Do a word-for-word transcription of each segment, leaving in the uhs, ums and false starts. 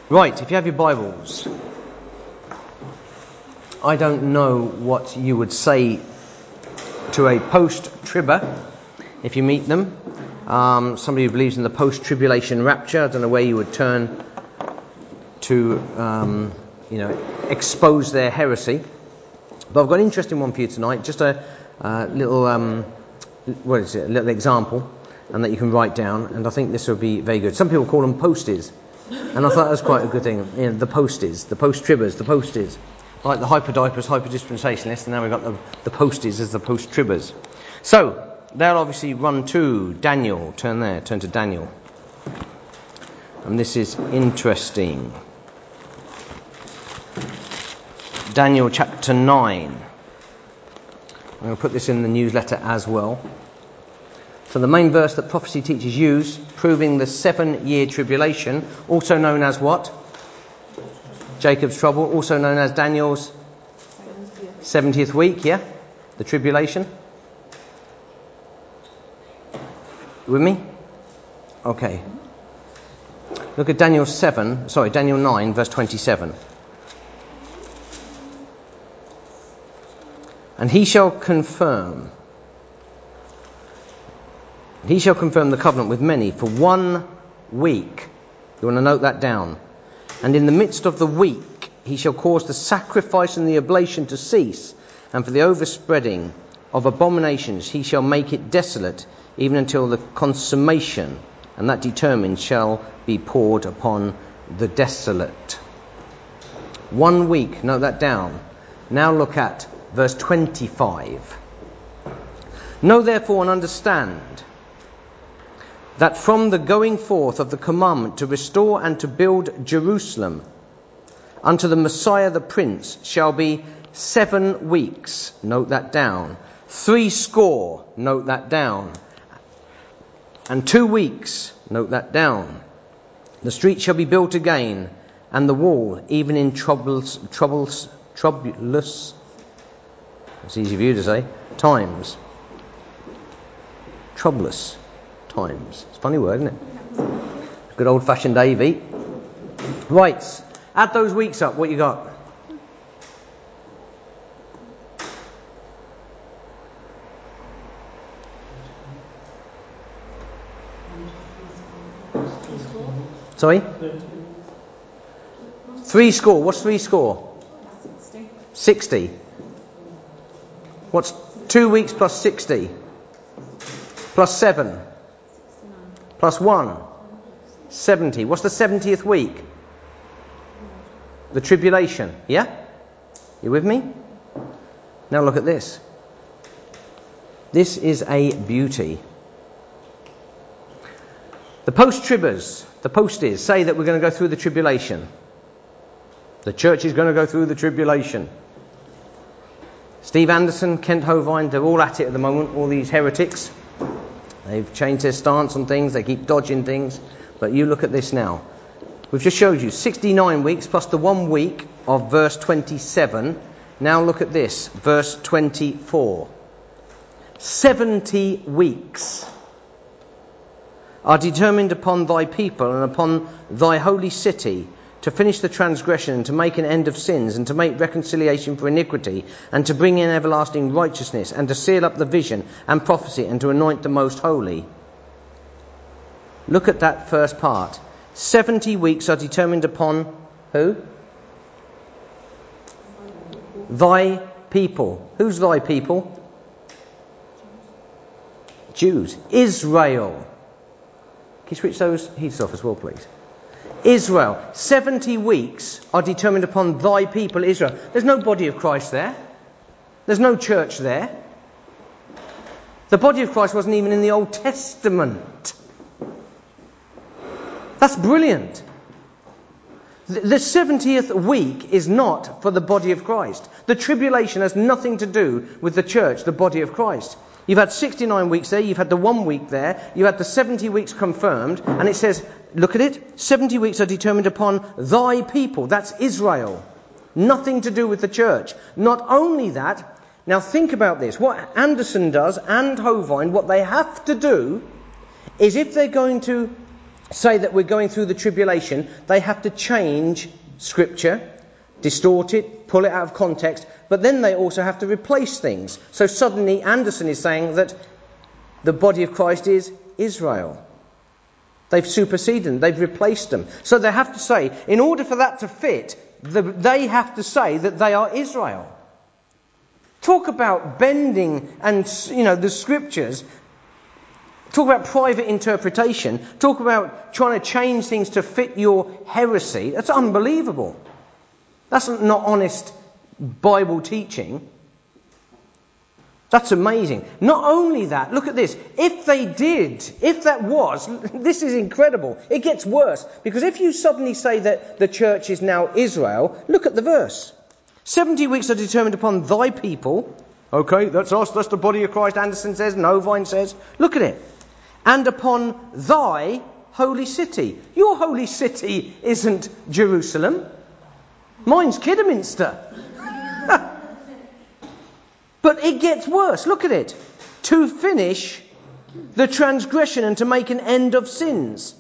Right, if you have your Bibles, I don't know what you would say to a post-tribber if you meet them. Um, somebody who believes in the post-tribulation rapture. I don't know where you would turn to, um, you know, expose their heresy. But I've got an interesting one for you tonight. Just a uh, little, um, what is it? A little example, and that you can write down. And I think this will be very good. Some people call them posties. And I thought that was quite a good thing. You know, the posties, the post-tribbers, the posties. Like the hyper-diapers, hyper-dispensationalists, and now we've got the, the posties as the post-tribbers. So, they'll obviously run to Daniel. Turn there, turn to Daniel. And this is interesting. Daniel chapter nine. I'm going to put this in the newsletter as well. So the main verse that prophecy teachers use, proving the seven-year tribulation, also known as what? Jacob's trouble, also known as Daniel's seventieth week, yeah? The tribulation. With me? Okay. Look at Daniel seven, sorry, Daniel nine, verse twenty-seven. And he shall confirm... He shall confirm the covenant with many for one week. You want to note that down. And in the midst of the week, he shall cause the sacrifice and the oblation to cease. And for the overspreading of abominations, he shall make it desolate, even until the consummation. And that determined shall be poured upon the desolate. One week, note that down. Now look at verse twenty-five. Know therefore and understand that from the going forth of the commandment to restore and to build Jerusalem unto the Messiah the Prince shall be seven weeks. Note that down. Three score. Note that down. And two weeks. Note that down. The street shall be built again, and the wall, even in troubles, troubles, troublous, it's easy for you to say, times. Troublous times. It's a funny word, isn't it? Good old-fashioned A V. Right. Add those weeks up. What you got? Sorry? Three score. What's three score? Sixty. Sixty. What's two weeks plus sixty? Plus seven? Plus one? Seventy. What's the seventieth week? The tribulation. Yeah? You with me? Now look at this. This is a beauty. The post-tribbers, the posties, say that we're going to go through the tribulation. The church is going to go through the tribulation. Steve Anderson, Kent Hovind, they're all at it at the moment, all these heretics. They've changed their stance on things, they keep dodging things. But you look at this now. We've just showed you sixty-nine weeks plus the one week of verse twenty-seven. Now look at this, verse twenty-four. seventy weeks are determined upon thy people and upon thy holy city, to finish the transgression, and to make an end of sins, and to make reconciliation for iniquity, and to bring in everlasting righteousness, and to seal up the vision and prophecy, and to anoint the most holy. Look at that first part. Seventy weeks are determined upon who? Thy people. Who's thy people? Jews. Israel. Can you switch those heats off as well, please? Israel. Seventy weeks are determined upon thy people, Israel. There's no body of Christ there. There's no church there. The body of Christ wasn't even in the Old Testament. That's brilliant. The seventieth week is not for the body of Christ. The tribulation has nothing to do with the church, the body of Christ. You've had sixty-nine weeks there, you've had the one week there, you had the seventy weeks confirmed, and it says, look at it, seventy weeks are determined upon thy people. That's Israel. Nothing to do with the church. Not only that, now think about this. What Anderson does and Hovind, what they have to do is if they're going to say that we're going through the tribulation, they have to change Scripture, distort it, pull it out of context, but then they also have to replace things. So suddenly Anderson is saying that the body of Christ is Israel. They've superseded them, they've replaced them. So they have to say, in order for that to fit, the, they have to say that they are Israel. Talk about bending and, you know, the Scriptures. Talk about private interpretation. Talk about trying to change things to fit your heresy. That's unbelievable. That's not honest Bible teaching. That's amazing. Not only that, look at this. If they did, if that was, this is incredible. It gets worse. Because if you suddenly say that the church is now Israel, look at the verse. seventy weeks are determined upon thy people. Okay, that's us. That's the body of Christ, Anderson says. Novine says. Look at it. And upon thy holy city. Your holy city isn't Jerusalem. Mine's Kidderminster. But it gets worse. Look at it. To finish the transgression and to make an end of sins.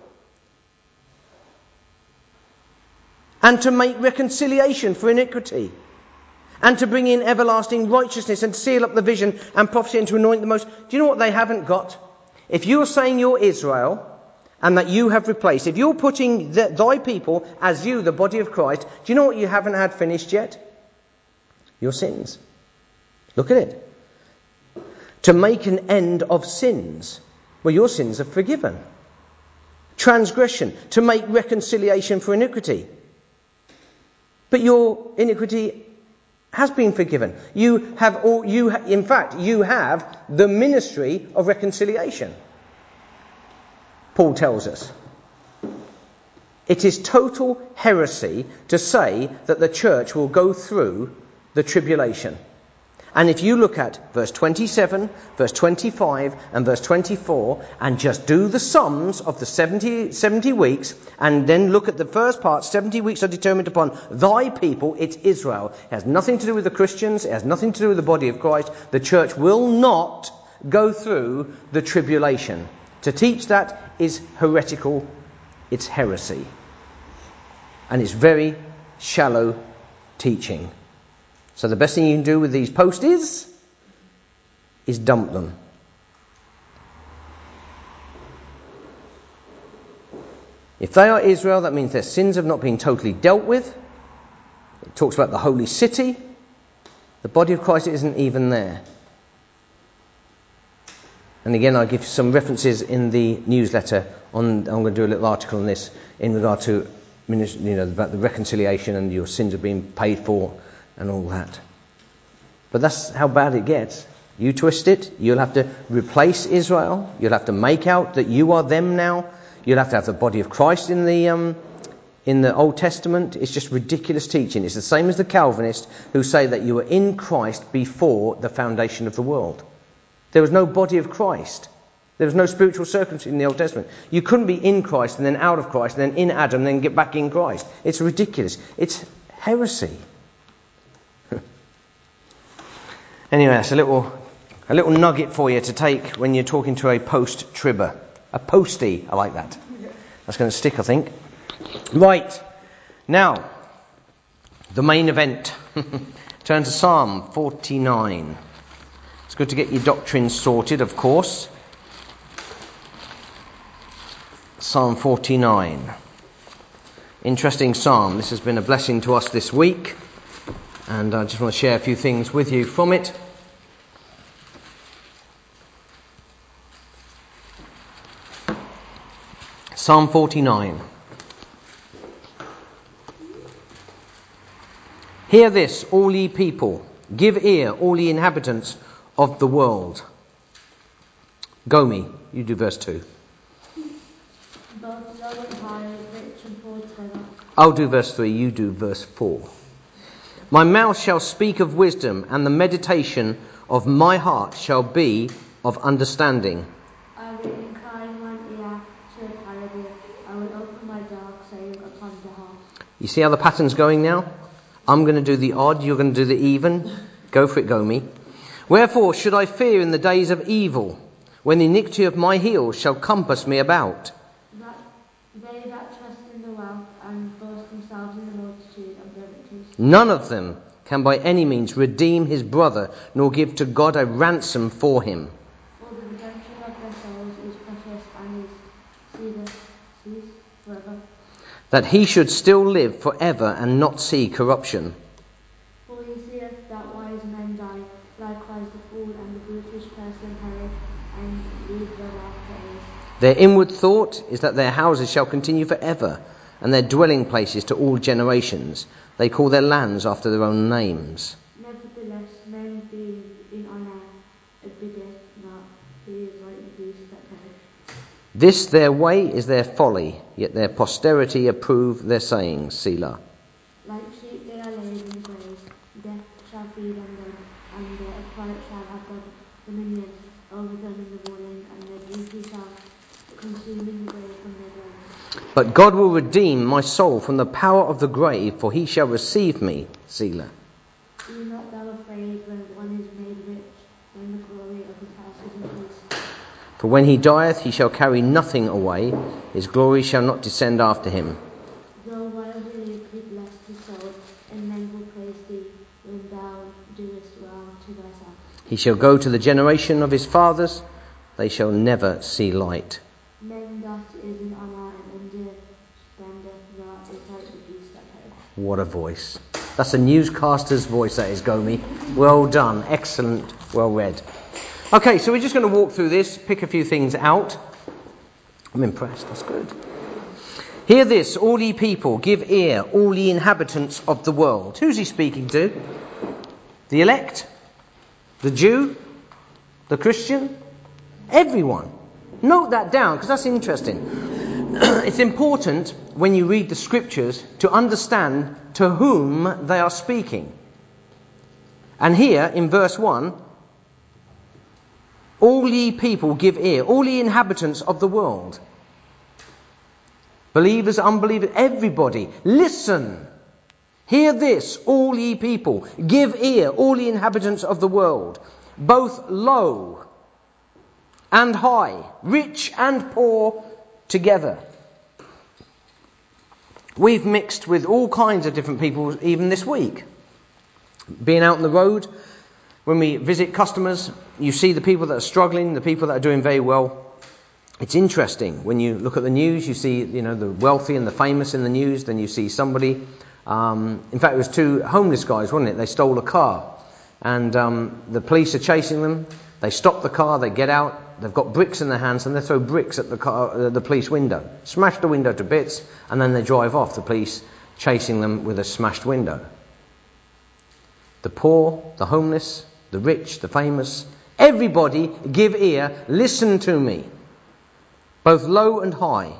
And to make reconciliation for iniquity. And to bring in everlasting righteousness and to seal up the vision and prophecy and to anoint the most. Do you know what they haven't got? If you're saying you're Israel and that you have replaced, if you're putting the, thy people as you, the body of Christ, do you know what you haven't had finished yet? Your sins. Look at it. To make an end of sins. Well, your sins are forgiven. Transgression. To make reconciliation for iniquity. But your iniquity has been forgiven. You have all, you, ha- in fact, you have the ministry of reconciliation. Paul tells us. It is total heresy to say that the church will go through the tribulation. And if you look at verse twenty-seven, verse twenty-five and verse twenty-four and just do the sums of the seventy, seventy weeks and then look at the first part, seventy weeks are determined upon thy people, it's Israel. It has nothing to do with the Christians, it has nothing to do with the body of Christ. The church will not go through the tribulation. To teach that is heretical, it's heresy. And it's very shallow teaching. So the best thing you can do with these posties is dump them. If they are Israel, that means their sins have not been totally dealt with. It talks about the holy city. The body of Christ isn't even there. And again, I'll give you some references in the newsletter. On, I'm going to do a little article on this in regard to, you know, about the reconciliation and your sins are being paid for. And all that. But that's how bad it gets. You twist it, you'll have to replace Israel. You'll have to make out that you are them now. You'll have to have the body of Christ in the um, in the Old Testament. It's just ridiculous teaching. It's the same as the Calvinists who say that you were in Christ before the foundation of the world. There was no body of Christ. There was no spiritual circumcision in the Old Testament. You couldn't be in Christ and then out of Christ and then in Adam and then get back in Christ. It's ridiculous. It's heresy. Anyway, that's a little a little nugget for you to take when you're talking to a post-tribber. A postie, I like that. That's going to stick, I think. Right, now, the main event. Turn to Psalm forty-nine. It's good to get your doctrine sorted, of course. Psalm forty-nine. Interesting psalm. This has been a blessing to us this week. And I just want to share a few things with you from it. Psalm forty-nine. Hear this, all ye people. Give ear, all ye inhabitants of the world. Gomi, you do verse two. I'll do verse three, you do verse four. My mouth shall speak of wisdom, and the meditation of my heart shall be of understanding. I will incline mine ear to a parable. I will open my dark saying upon the harp. You see how the pattern's going now? I'm going to do the odd, you're going to do the even. Go for it, Gomi. Wherefore should I fear in the days of evil, when the iniquity of my heels shall compass me about? That their wealth and boast themselves in the multitude of their riches. None of them can by any means redeem his brother, nor give to God a ransom for him. For the redemption of their souls is precious and is ceaseless, cease forever. That he should still live forever and not see corruption. For he seeth that wise men die, likewise the fool and the brutish person perish, and leave their wealth to heirs. Their inward thought is that their houses shall continue forever, and their dwelling places to all generations. They call their lands after their own names. Nevertheless, men being in honour abideth not, he is like the beasts that perish. This their way is their folly, yet their posterity approve their sayings. Selah. Like sheep they are laid in the graves, death shall feed on them, and their upright shall have dominion over them in the morning, and their beauty shall consume in the grave from their dwellings. But God will redeem my soul from the power of the grave, for he shall receive me. Selah. Be not thou afraid when one is made rich, when the glory of his house is increased. For when he dieth, he shall carry nothing away. His glory shall not descend after him. Though while he lived, he blessed his soul, and men will praise thee when thou doest well to thyself. He shall go to the generation of his fathers. They shall never see light. Men that is in honour and understandeth not is like the beast that perish. What a voice. That's a newscaster's voice, that is, Gomi. Well done. Excellent. Well read. Okay, so we're just going to walk through this, pick a few things out. I'm impressed. That's good. Hear this, all ye people, give ear, all ye inhabitants of the world. Who's he speaking to? The elect? The Jew? The Christian? Everyone. Note that down, because that's interesting. It's important when you read the scriptures to understand to whom they are speaking. And here, in verse one, all ye people give ear, all ye inhabitants of the world. Believers, unbelievers, everybody, listen. Hear this, all ye people, give ear, all ye inhabitants of the world, both low and high, rich and poor together. We've mixed with all kinds of different people even this week. Being out on the road, when we visit customers, you see the people that are struggling, the people that are doing very well. It's interesting. When you look at the news, you see, you know, the wealthy and the famous in the news. Then you see somebody. Um, in fact, it was two homeless guys, wasn't it? They stole a car, and um, the police are chasing them. They stop the car. They get out. They've got bricks in their hands, and they throw bricks at the car, uh, the police window, smash the window to bits, and then they drive off. The police chasing them with a smashed window. The poor, the homeless, the rich, the famous, everybody give ear, listen to me. Both low and high,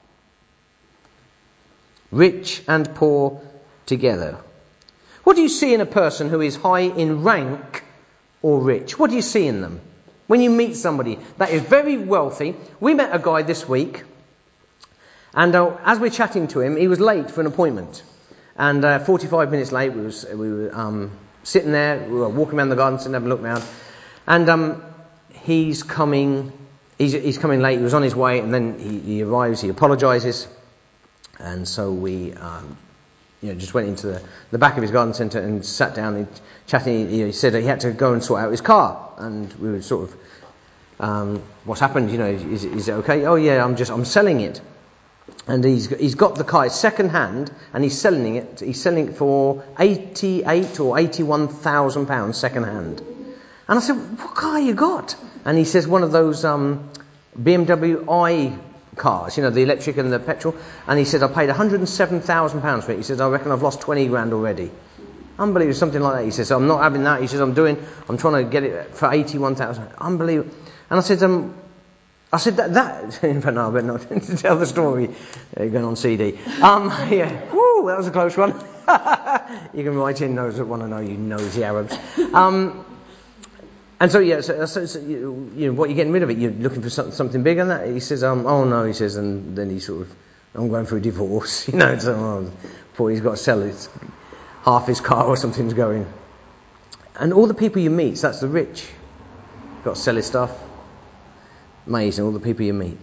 rich and poor together. What do you see in a person who is high in rank or rich? What do you see in them? When you meet somebody that is very wealthy. We met a guy this week, and uh, as we're chatting to him, he was late for an appointment. And uh, forty-five minutes late, we, was, we were um, sitting there, we were walking around the garden, sitting having a look around, and um, he's coming... He's, he's coming late, he was on his way, and then he, he arrives, he apologises, and so we um, you know, just went into the, the back of his garden centre and sat down and chatting. He, he said he had to go and sort out his car, and we were sort of, um, what's happened, you know, is, is it okay? Oh yeah, I'm just, I'm selling it. And he's he's got the car, it's second hand, and he's selling it, he's selling it for eighty-eight or eighty-one thousand pounds second hand. And I said, what car you got? And he says, one of those um, B M W i cars, you know, the electric and the petrol. And he said, I paid one hundred seven thousand pounds for it. He says, I reckon I've lost twenty grand already. Unbelievable, something like that. He says, I'm not having that. He says, I'm doing, I'm trying to get it for eighty-one thousand. Unbelievable. And I said, um, I said, that, that, in fact, no, I better not to tell the story. They're going on C D. Um, yeah, woo, that was a close one. You can write in those that want to know, you nosy Arabs. Um, And so, yeah, so, so, so you, you know, what you're getting rid of it, you're looking for something, something bigger than that. He says, um, oh no, he says, and then he sort of, I'm going for a divorce, you know, so, oh, poor, he's got to sell it, half his car or something's going. And all the people you meet, so that's the rich, got to sell his stuff. Amazing, all the people you meet.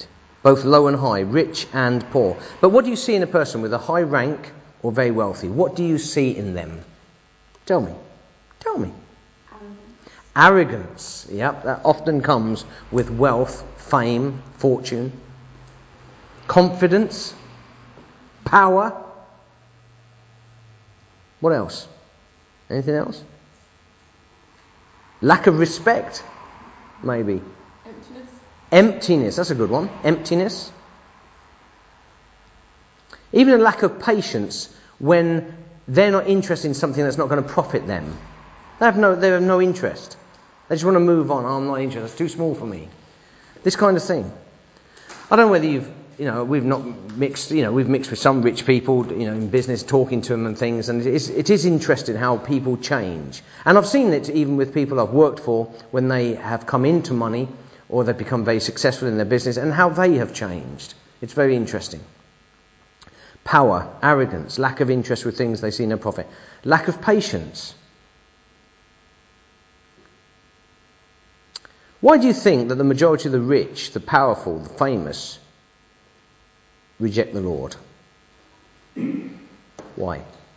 both low and high, rich and poor. But what do you see in a person with a high rank or very wealthy? What do you see in them? Tell me. Tell me. Arrogance. Arrogance. Yep, that often comes with wealth, fame, fortune. Confidence. Power. What else? Anything else? Lack of respect, maybe. Emptiness. Emptiness, that's a good one. Emptiness. Even a lack of patience when they're not interested in something that's not going to profit them. They have no, they have no interest. They just want to move on. Oh, I'm not interested. It's too small for me. This kind of thing. I don't know whether you've, you know, we've not mixed, you know, we've mixed with some rich people, you know, in business, talking to them and things, and it is, it is interesting how people change. And I've seen it even with people I've worked for when they have come into money or they've become very successful in their business and how they have changed. It's very interesting. Power, arrogance, lack of interest with things they see no profit, lack of patience. Why do you think that the majority of the rich, the powerful, the famous reject the Lord? Why?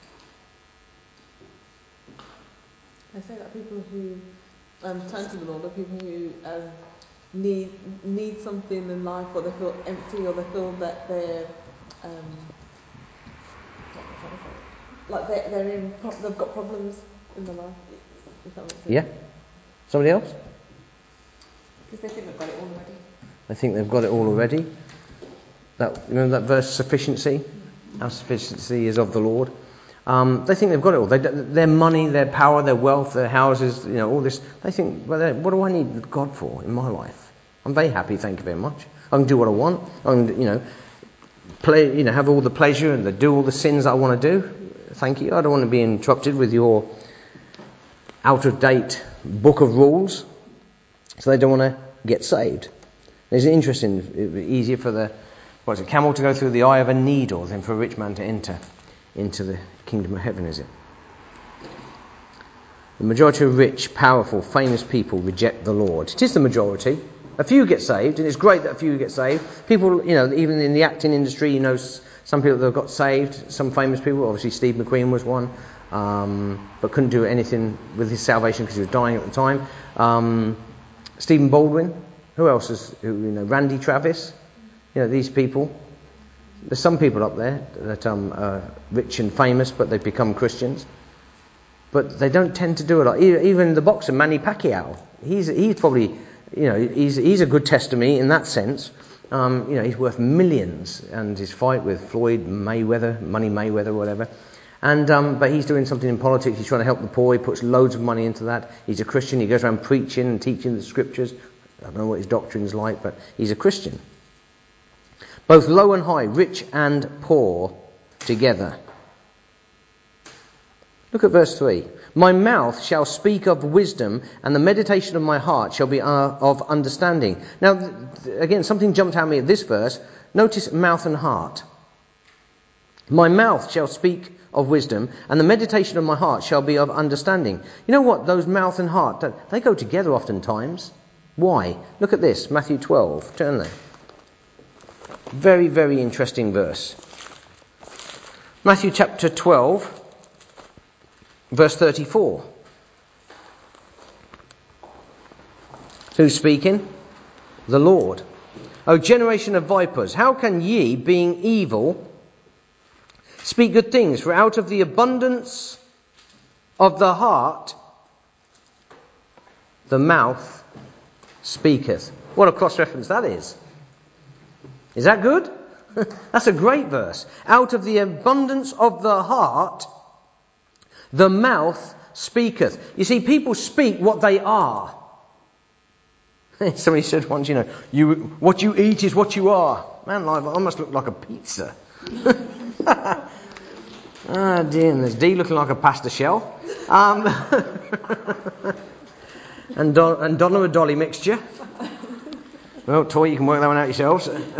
I say that people who um, turn to the Lord are people who um, need need something in life, or they feel empty, or they feel that they're um, what am I trying to say? Like they're, they're in pro- they've got problems in their life. If that makes sense. Yeah? Somebody else? Because they think they've got it all already. They think they've got it all already. That, remember that verse, sufficiency? Our sufficiency is of the Lord. Um, they think they've got it all. They, their money, their power, their wealth, their houses, you know, all this. They think, well, what do I need God for in my life? I'm very happy, thank you very much. I can do what I want. I can, you know, play, you know, have all the pleasure and do all the sins that I want to do. Thank you. I don't want to be interrupted with your out-of-date book of rules. So they don't want to get saved. It's interesting. It'd be easier for the What is it, camel to go through the eye of a needle than for a rich man to enter into the kingdom of heaven, is it? The majority of rich, powerful, famous people reject the Lord. It is the majority. A few get saved, and it's great that a few get saved. People, you know, even in the acting industry, you know, some people that have got saved, some famous people. Obviously, Steve McQueen was one, um, but couldn't do anything with his salvation because he was dying at the time. Um, Stephen Baldwin. Who else is, who, you know, Randy Travis. You know, these people. There's some people up there that um, are rich and famous, but they've become Christians. But they don't tend to do a lot. Even the boxer, Manny Pacquiao, he's he's probably, you know, he's he's a good testimony in that sense. Um, you know, he's worth millions, and his fight with Floyd Mayweather, Money Mayweather, whatever. And um, but he's doing something in politics. He's trying to help the poor. He puts loads of money into that. He's a Christian. He goes around preaching and teaching the scriptures. I don't know what his doctrine's like, but he's a Christian. Both low and high, rich and poor, together. Look at verse three. My mouth shall speak of wisdom, and the meditation of my heart shall be uh, of understanding. Now, th- again, something jumped out at me at this verse. Notice mouth and heart. My mouth shall speak of wisdom, and the meditation of my heart shall be of understanding. You know what? Those mouth and heart, they go together oftentimes. Why? Look at this, Matthew twelve. Turn there. Very, very interesting verse. Matthew chapter twelve, verse thirty-four. Who's speaking? The Lord. O generation of vipers, how can ye, being evil, speak good things? For out of the abundance of the heart, the mouth speaketh. What a cross-reference that is. Is that good? That's a great verse. Out of the abundance of the heart, the mouth speaketh. You see, people speak what they are. Somebody said once, you know, you what you eat is what you are. Man, I must look like a pizza. Ah, dear, and there's Dee looking like a pasta shell. Um, and, Don, and Donna a dolly mixture. Well, Toy, you can work that one out yourselves.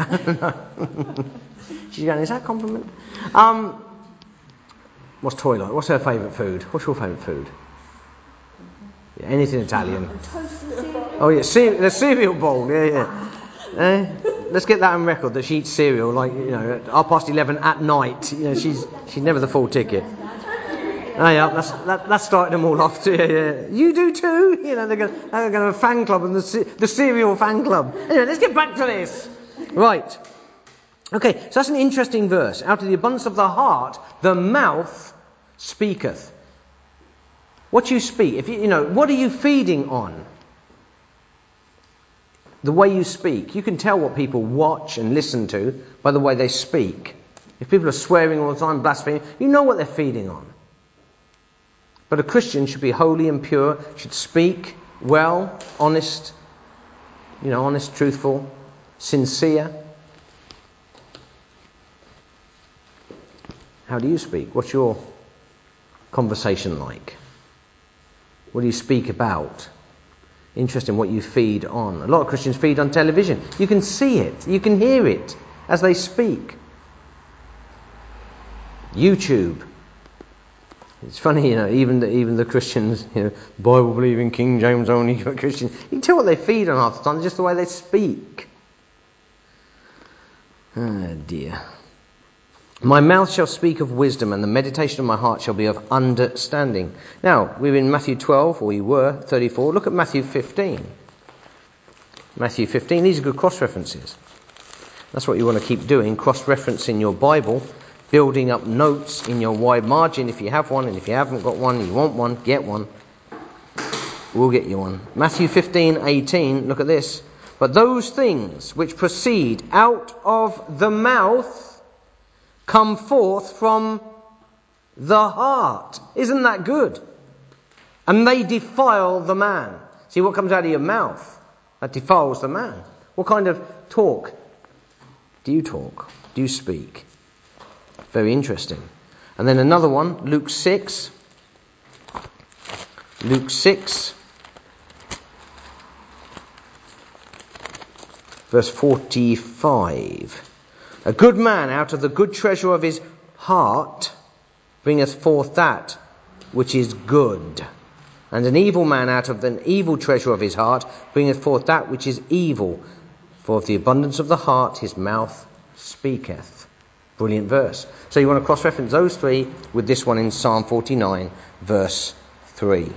She's going, is that a compliment? Um, what's Toy like? What's her favourite food? What's your favourite food? Yeah, anything Italian. Oh, yeah, ce- the cereal bowl. Yeah, yeah. Eh? let's get that on record that she eats cereal like, you know, at half past eleven at night. You know, she's she's never the full ticket. Oh yeah, that's that, that started them all off too. Yeah, yeah. You do too. You know, they're going they're going to have a fan club and the the cereal fan club. Anyway, let's get back to this. Right. Okay, so that's an interesting verse. Out of the abundance of the heart, the mouth speaketh. What you speak, if you, you know, what are you feeding on? The way you speak. You can tell what people watch and listen to by the way they speak. If people are swearing all the time, blaspheming, you know what they're feeding on. But a Christian should be holy and pure, should speak well, honest, you know, honest, truthful, sincere. How do you speak? What's your conversation like? What do you speak about? Interesting what you feed on. A lot of Christians feed on television. You can see it. You can hear it as they speak. YouTube. It's funny, you know, even the, even the Christians, you know, Bible-believing, King James only Christians, you can tell what they feed on half the time, just the way they speak. Oh dear. My mouth shall speak of wisdom, and the meditation of my heart shall be of understanding. Now, we're in Matthew twelve, or you were, thirty-four. Look at Matthew fifteen. Matthew fifteen, these are good cross-references. That's what you want to keep doing, cross-referencing your Bible, building up notes in your wide margin if you have one, and if you haven't got one, you want one, get one. We'll get you one. Matthew fifteen, eighteen, look at this. But those things which proceed out of the mouth come forth from the heart. Isn't that good? And they defile the man. See what comes out of your mouth? That defiles the man. What kind of talk do you talk? Do you speak? Very interesting. And then another one, Luke six. Luke six. Verse forty-five. A good man out of the good treasure of his heart bringeth forth that which is good. And an evil man out of the evil treasure of his heart bringeth forth that which is evil. For of the abundance of the heart his mouth speaketh. Brilliant verse. So you want to cross-reference those three with this one in Psalm forty-nine, verse three.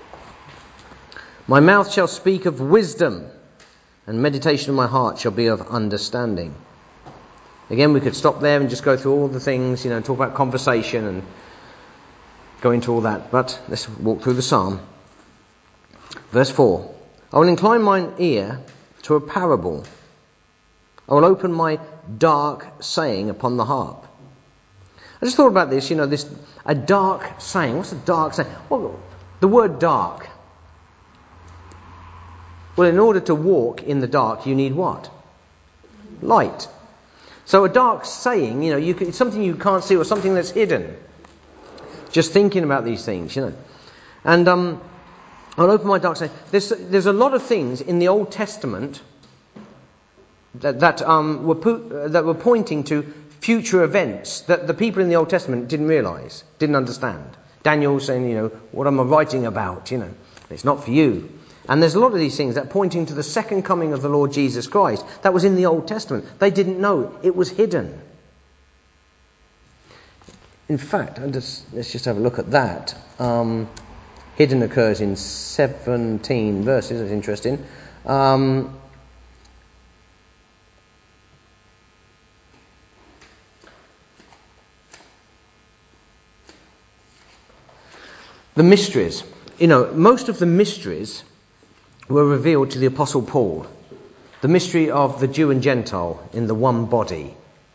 My mouth shall speak of wisdom, and meditation of my heart shall be of understanding. Again, we could stop there and just go through all the things, you know, talk about conversation and go into all that. But let's walk through the psalm. Verse four. I will incline mine ear to a parable. I will open my dark saying upon the harp. I just thought about this, you know, this, a dark saying. What's a dark saying? Well, the word dark. Well, in order to walk in the dark, you need what? Light. So a dark saying, you know, you can, it's something you can't see or something that's hidden. Just thinking about these things, you know. And um, I'll open my dark saying. There's, there's a lot of things in the Old Testament that, that, um, were po- uh, that were pointing to future events that the people in the Old Testament didn't realise, didn't understand. Daniel saying, you know, what am I writing about, you know. It's not for you. And there's a lot of these things that are pointing to the second coming of the Lord Jesus Christ. That was in the Old Testament. They didn't know. It was hidden. In fact, I'll just, let's just have a look at that. Um, hidden occurs in seventeen verses. That's interesting. Um, the mysteries. You know, most of the mysteries were revealed to the Apostle Paul. The mystery of the Jew and Gentile in the one body.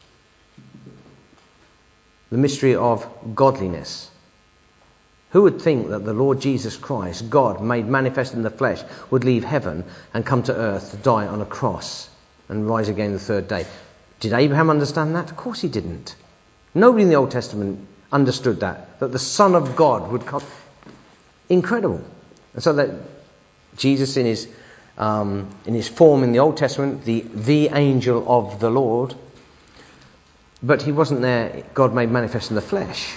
The mystery of godliness. Who would think that the Lord Jesus Christ, God made manifest in the flesh, would leave heaven and come to earth to die on a cross and rise again the third day? Did Abraham understand that? Of course he didn't. Nobody in the Old Testament understood that, that the Son of God would come. Incredible. And so that Jesus in his um, in his form in the Old Testament, the the angel of the Lord, but he wasn't there, God made manifest in the flesh.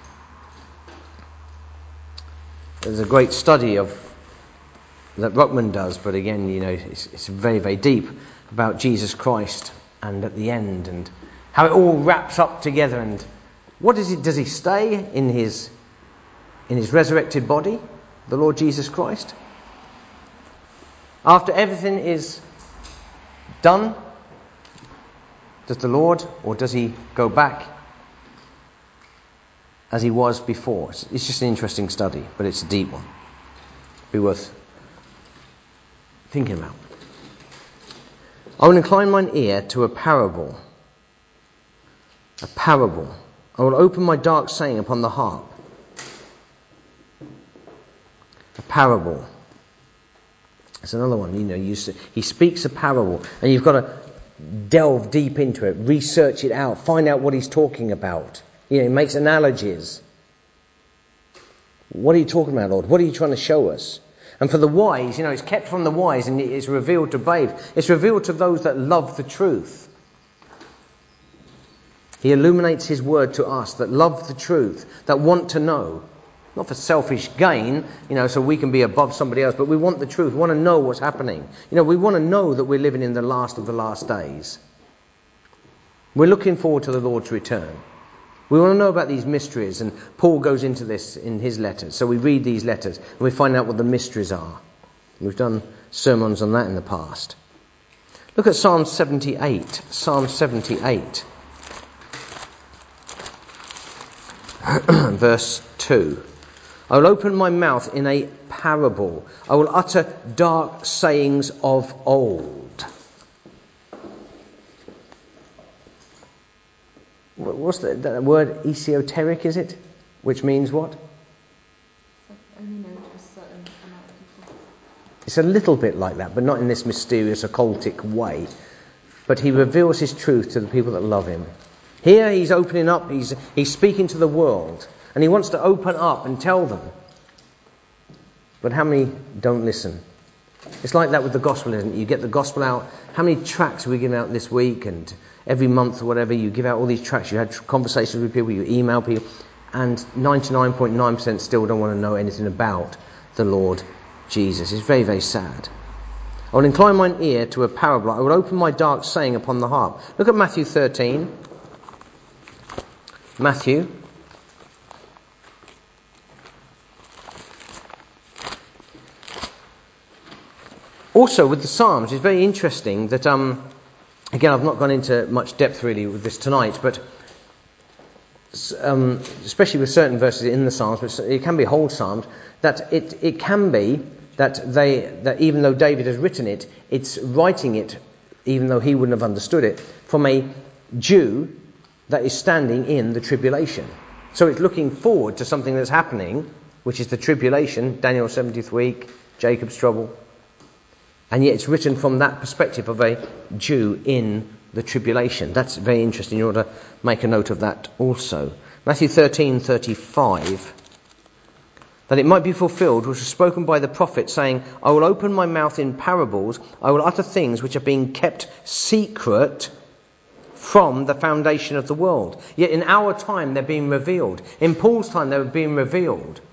There's a great study of that Ruckman does, but again, you know, it's, it's very, very deep. about Jesus Christ and at the end, and how it all wraps up together. And what does he, does he stay in his in his resurrected body, the Lord Jesus Christ? After everything is done, does the Lord, or does he go back as he was before? It's, it's just an interesting study, but it's a deep one. Be worth thinking about. I will incline mine ear to a parable. A parable. I will open my dark saying upon the harp. A parable. That's another one. You know, you, he speaks a parable, and you've got to delve deep into it, research it out, find out what he's talking about. You know, he makes analogies. What are you talking about, Lord? What are you trying to show us? And for the wise, you know, it's kept from the wise and it's revealed to babes. It's revealed to those that love the truth. He illuminates his word to us that love the truth, that want to know. Not for selfish gain, you know, so we can be above somebody else, but we want the truth. We want to know what's happening. You know, we want to know that we're living in the last of the last days. We're looking forward to the Lord's return. We want to know about these mysteries, and Paul goes into this in his letters. So we read these letters and we find out what the mysteries are. We've done sermons on that in the past. Look at Psalm seventy-eight. Psalm seventy-eight. Verse two. I will open my mouth in a parable. I will utter dark sayings of old. What's the, the word esoteric, is it? Which means what? Only known to a certain amount of people. It's a little bit like that, but not in this mysterious occultic way. But he reveals his truth to the people that love him. Here he's opening up, he's, he's speaking to the world. And he wants to open up and tell them. But how many don't listen? It's like that with the gospel, isn't it? You get the gospel out. How many tracts are we giving out this week? And every month or whatever, you give out all these tracts. You had conversations with people, you email people. And ninety-nine point nine percent still don't want to know anything about the Lord Jesus. It's very, very sad. I will incline mine ear to a parable. I will open my dark saying upon the harp. Look at Matthew thirteen. Matthew. Also, with the Psalms, it's very interesting that, um, again, I've not gone into much depth really with this tonight, but um, especially with certain verses in the Psalms, but it can be whole Psalms, that it, it can be that they that even though David has written it, it's writing it, even though he wouldn't have understood it, from a Jew that is standing in the tribulation. So it's looking forward to something that's happening, which is the tribulation, Daniel's seventieth week, Jacob's trouble. And yet it's written from that perspective of a Jew in the tribulation. That's very interesting. You ought to make a note of that also. Matthew thirteen thirty-five. That it might be fulfilled, which was spoken by the prophet, saying, I will open my mouth in parables, I will utter things which are being kept secret from the foundation of the world. Yet in our time they're being revealed. In Paul's time they were being revealed.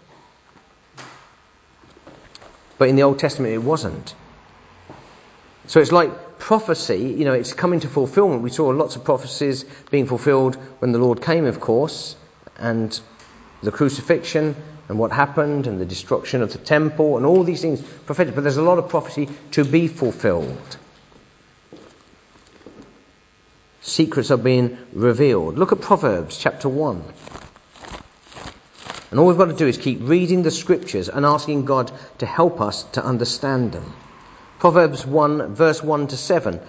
But in the Old Testament it wasn't. So it's like prophecy, you know, it's coming to fulfillment. We saw lots of prophecies being fulfilled when the Lord came, of course, and the crucifixion and what happened and the destruction of the temple and all these things prophetic. But there's a lot of prophecy to be fulfilled. Secrets are being revealed. Look at Proverbs chapter one. And all we've got to do is keep reading the scriptures and asking God to help us to understand them. Proverbs one, verse one to seven.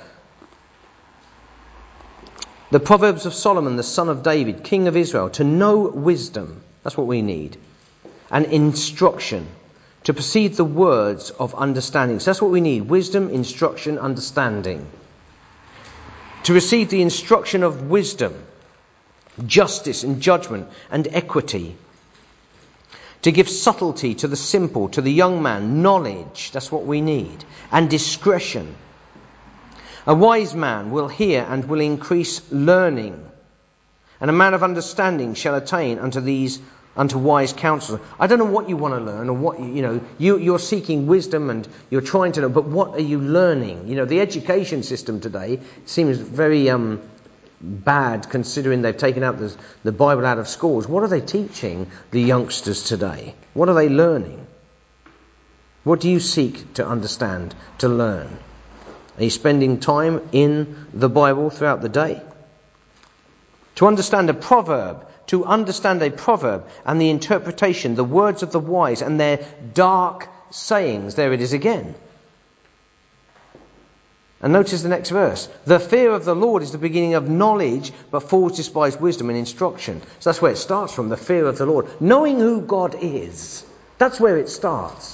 The Proverbs of Solomon, the son of David, king of Israel, to know wisdom, that's what we need, and instruction, to perceive the words of understanding. So that's what we need, wisdom, instruction, understanding. To receive the instruction of wisdom, justice and judgment and equity. To give subtlety to the simple, to the young man, knowledge, that's what we need, and discretion. A wise man will hear and will increase learning, and a man of understanding shall attain unto these unto wise counsel. I don't know what you want to learn or what, you know, you, you're seeking wisdom and you're trying to know, but what are you learning? You know, the education system today seems very um, bad considering they've taken out the, the Bible out of schools. What are they teaching the youngsters today? What are they learning? What do you seek to understand, to learn? Are you spending time in the Bible throughout the day? To understand a proverb, to understand a proverb and the interpretation, the words of the wise and their dark sayings. There it is again. And notice the next verse. The fear of the Lord is the beginning of knowledge, but fools despise wisdom and instruction. So that's where it starts from, the fear of the Lord. Knowing who God is. That's where it starts.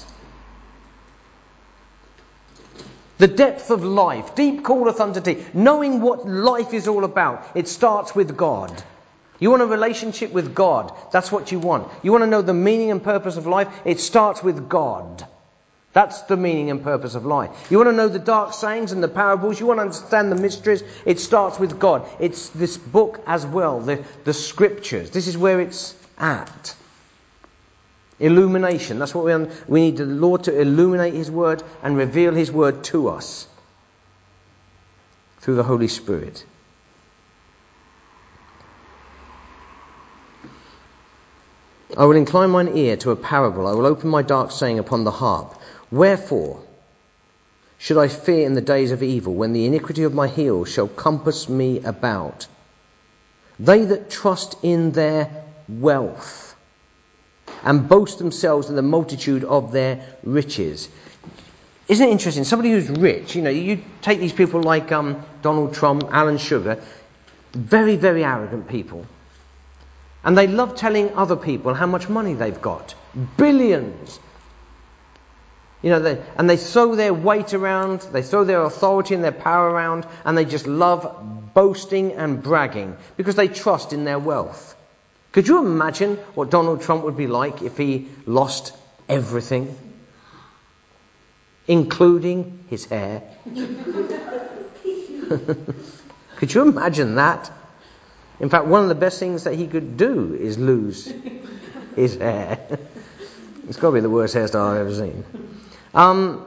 The depth of life. Deep calleth unto deep. Knowing what life is all about. It starts with God. You want a relationship with God. That's what you want. You want to know the meaning and purpose of life. It starts with God. That's the meaning and purpose of life. You want to know the dark sayings and the parables. You want to understand the mysteries. It starts with God. It's this book as well. The, the scriptures. This is where it's at. Illumination. That's what we we need the Lord to illuminate His word and reveal His word to us through the Holy Spirit. I will incline mine ear to a parable. I will open my dark saying upon the harp. Wherefore should I fear in the days of evil, when the iniquity of my heels shall compass me about? They that trust in their wealth and boast themselves in the multitude of their riches. Isn't it interesting? Somebody who's rich, you know, you take these people like um, Donald Trump, Alan Sugar, very, very arrogant people. And they love telling other people how much money they've got. Billions. You know, they, and they throw their weight around, they throw their authority and their power around, and they just love boasting and bragging because they trust in their wealth. Could you imagine what Donald Trump would be like if he lost everything? Including his hair. Could you imagine that? In fact, one of the best things that he could do is lose his hair. It's got to be the worst hairstyle I've ever seen. Um,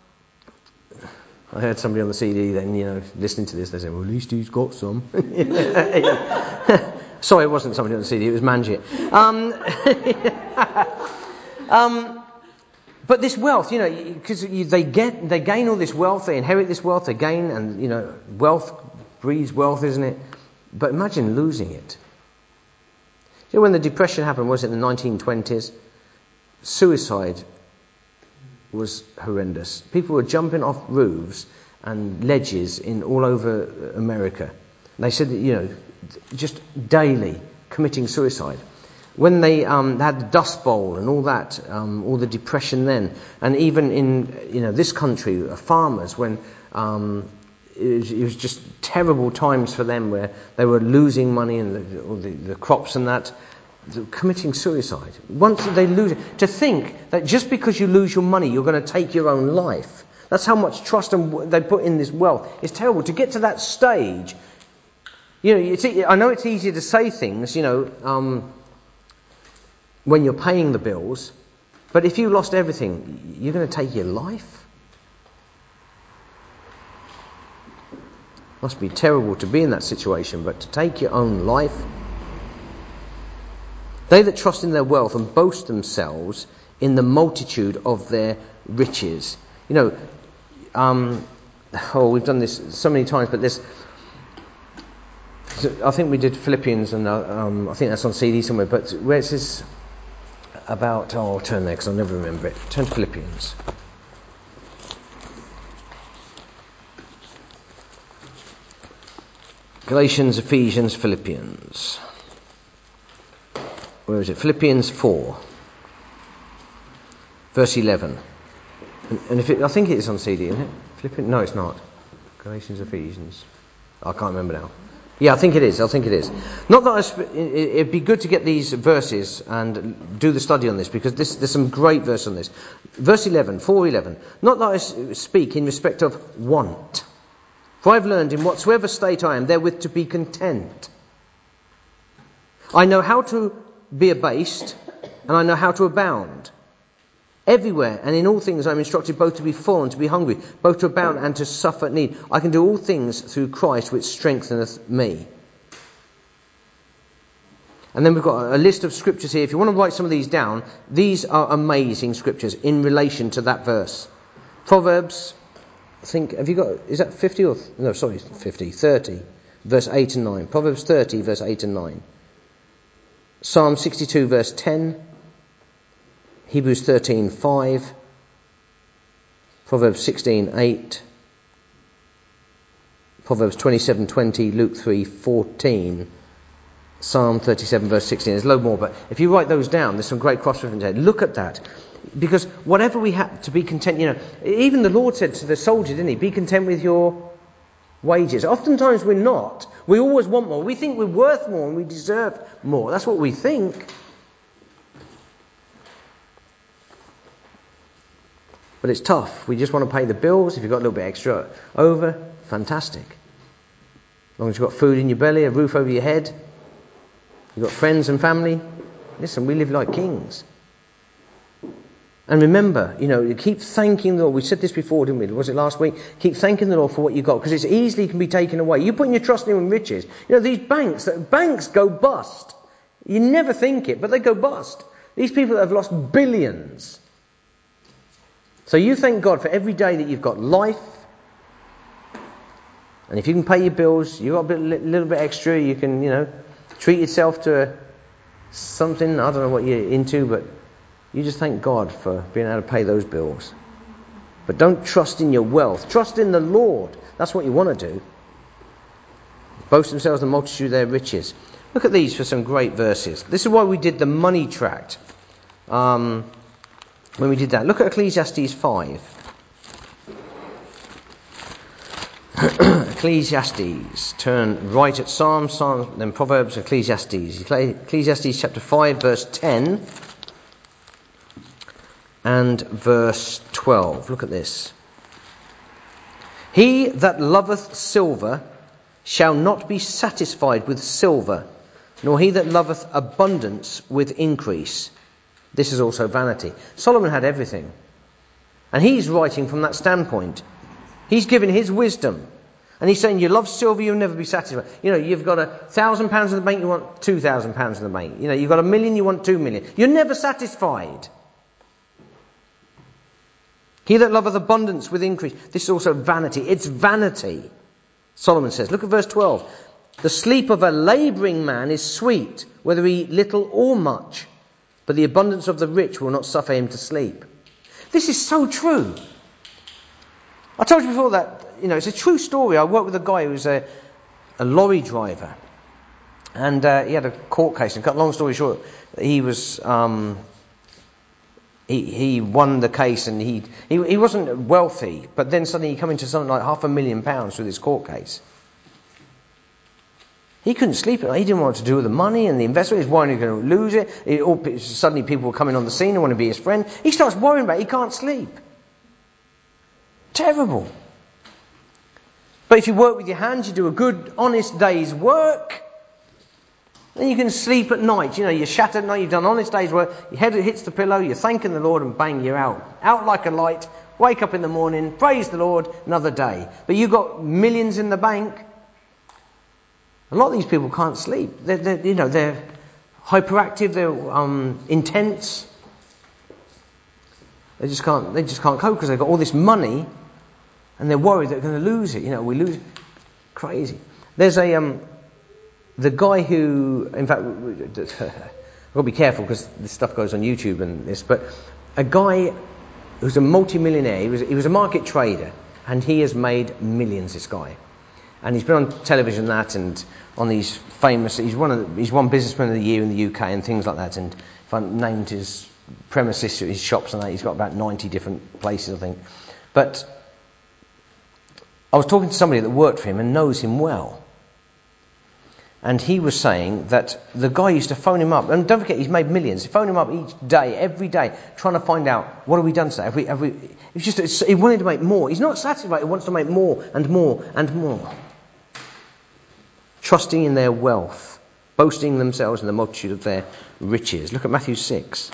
I heard somebody on the C D then, you know, listening to this, they said, well, at least he's got some. Sorry, it wasn't somebody on the C D, it was Manjit. Um, um, but this wealth, you know, because they get, they gain all this wealth, they inherit this wealth, they gain, and, you know, wealth breeds wealth, isn't it? But imagine losing it. You know, when the Depression happened, was it in the nineteen twenties? Suicide was horrendous. People were jumping off roofs and ledges in all over America. They said that, you know, just daily committing suicide. When they um, had the Dust Bowl and all that, um, all the depression then, and even in, you know, this country, uh, farmers, when um, it, was, it was just terrible times for them where they were losing money and the, all the, the crops and that, committing suicide. Once they lose it, to think that just because you lose your money, you're going to take your own life. That's how much trust and they put in this wealth. It's terrible to get to that stage. You know, it's, I know it's easier to say things, you know, um, when you're paying the bills, but if you lost everything, you're going to take your life. Must be terrible to be in that situation, but to take your own life. They that trust in their wealth and boast themselves in the multitude of their riches. You know, um, oh, we've done this so many times, but this, I think we did Philippians, and uh, um, I think that's on C D somewhere, but where it says about, oh, I'll turn there because I'll never remember it. Turn to Philippians. Galatians, Ephesians, Philippians. Where is it? Philippians four, verse eleven. And, and if it, I think it is on C D, isn't it? Philippians? No, it's not. Galatians, Ephesians. I can't remember now. Yeah, I think it is. I think it is. Not that I sp- it, it'd be good to get these verses and do the study on this, because this, there's some great verse on this. Verse eleven, four eleven. Not that I speak in respect of want, for I've learned in whatsoever state I am therewith to be content. I know how to be abased and I know how to abound. Everywhere and in all things I am instructed both to be full and to be hungry, both to abound and to suffer need. I can do all things through Christ which strengtheneth me. And then we've got a list of scriptures here. If you want to write some of these down, these are amazing scriptures in relation to that verse. Proverbs, I think, have you got, is that fifty or, no, sorry, fifty, thirty, verse eight and nine. Proverbs thirty, verse eight and nine. Psalm sixty-two, verse ten. Hebrews thirteen, five. Proverbs sixteen, eight. Proverbs twenty-seven, twenty. Luke three, fourteen. Psalm thirty-seven, verse sixteen. There's a load more, but if you write those down, there's some great cross-references there. Look at that. Because whatever we have to be content, you know, even the Lord said to the soldier, didn't he? Be content with your wages. Oftentimes we're not. We always want more. We think we're worth more and we deserve more. That's what we think. But it's tough. We just want to pay the bills. If you've got a little bit extra over, fantastic. As long as you've got food in your belly, a roof over your head, you've got friends and family. Listen, we live like kings. And remember, you know, you keep thanking the Lord. We said this before, didn't we? Was it last week? Keep thanking the Lord for what you got, because it's easily can be taken away. You're putting your trust in Him in riches. You know, these banks, banks go bust. You never think it, but they go bust. These people have lost billions. So you thank God for every day that you've got life. And if you can pay your bills, you've got a bit, little bit extra, you can, you know, treat yourself to something. I don't know what you're into, but you just thank God for being able to pay those bills. But don't trust in your wealth. Trust in the Lord. That's what you want to do. Boast themselves in the multitude of their riches. Look at these for some great verses. This is why we did the money tract. Um... When we did that, look at Ecclesiastes five. Ecclesiastes, turn right at Psalms, Psalms, then Proverbs, Ecclesiastes. Ecclesiastes chapter five, verse ten and verse twelve. Look at this. He that loveth silver shall not be satisfied with silver, nor he that loveth abundance with increase. This is also vanity. Solomon had everything. And he's writing from that standpoint. He's given his wisdom. And he's saying, you love silver, you'll never be satisfied. You know, you've got a thousand pounds in the bank, you want two thousand pounds in the bank. You know, you've got a million, you want two million. You're never satisfied. He that loveth abundance with increase. This is also vanity. It's vanity, Solomon says. Look at verse twelve. The sleep of a labouring man is sweet, whether he eat little or much. But the abundance of the rich will not suffer him to sleep. This is so true. I told you before that, you know, it's a true story. I worked with a guy who was a, a lorry driver. And uh, he had a court case. And cut long story short, he was, um, he, he won the case and he, he, he wasn't wealthy. But then suddenly he came into something like half a million pounds with his court case. He couldn't sleep at night. He didn't know what to do with the money and the investment. He's worried he was going to lose it. it all, suddenly people were coming on the scene and want to be his friend. He starts worrying about it. He can't sleep. Terrible. But if you work with your hands, you do a good, honest day's work, then you can sleep at night. You know, you're shattered at night, you've done an honest day's work, your head hits the pillow, you're thanking the Lord, and bang, you're out. Out like a light, wake up in the morning, praise the Lord, another day. But you've got millions in the bank. A lot of these people can't sleep. They're, they're, you know, they're hyperactive. They're um, intense. They just can't. They just can't cope because they've got all this money, and they're worried they're going to lose it. You know, we lose. Crazy. There's a um, the guy who, in fact, I've got to be careful because this stuff goes on YouTube and this. But a guy who's a multi-millionaire. He was he was a market trader, and he has made millions. This guy. And he's been on television, that, and on these famous. He's one of the, he's won Businessman of the Year in the U K and things like that. And if I named his premises, his shops and that, he's got about ninety different places, I think. But I was talking to somebody that worked for him and knows him well, and he was saying that the guy used to phone him up. And don't forget, he's made millions. He phoned him up each day, every day, trying to find out what have we done today. Have we? Have we? It's just it's, he wanted to make more. He's not satisfied. He wants to make more and more and more. Trusting in their wealth. boasting themselves in the multitude of their riches. Look at Matthew six.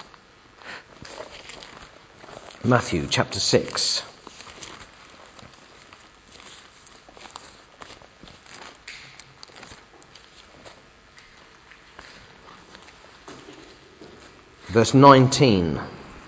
Matthew chapter six. Verse nineteen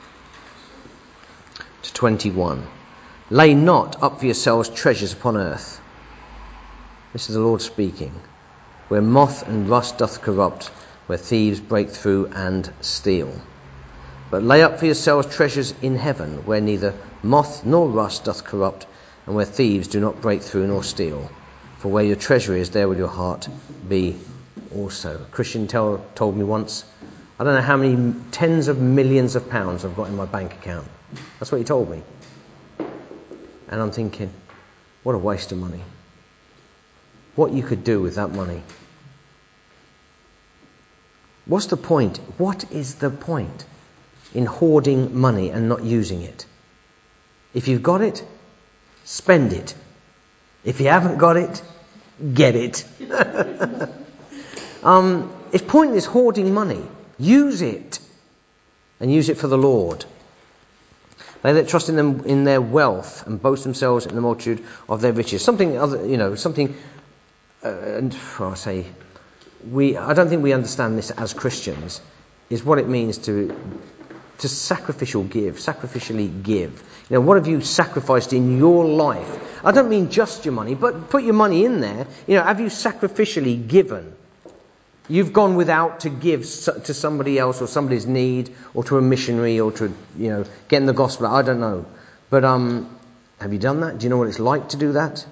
to twenty-one. Lay not up for yourselves treasures upon earth. This is the Lord speaking. Where moth and rust doth corrupt, where thieves break through and steal. But lay up for yourselves treasures in heaven, where neither moth nor rust doth corrupt, and where thieves do not break through nor steal. For where your treasure is, there will your heart be also. A Christian tell, told me once, I don't know how many tens of millions of pounds I've got in my bank account. That's what he told me. And I'm thinking, what a waste of money. What you could do with that money. What's the point? What is the point in hoarding money and not using it? If you've got it, spend it. If you haven't got it, get it. um, it's pointless hoarding money. Use it. And use it for the Lord. They that trust in them in their wealth and boast themselves in the multitude of their riches. Something other, you know, something, uh, and well, I say, we, I don't think we understand this as Christians, is what it means to, to sacrificial give, sacrificially give. You know, what have you sacrificed in your life? I don't mean just your money, but put your money in there. You know, have you sacrificially given? You've gone without to give to somebody else or somebody's need or to a missionary or to, you know, getting the gospel. I don't know. But um, have you done that? Do you know what it's like to do that?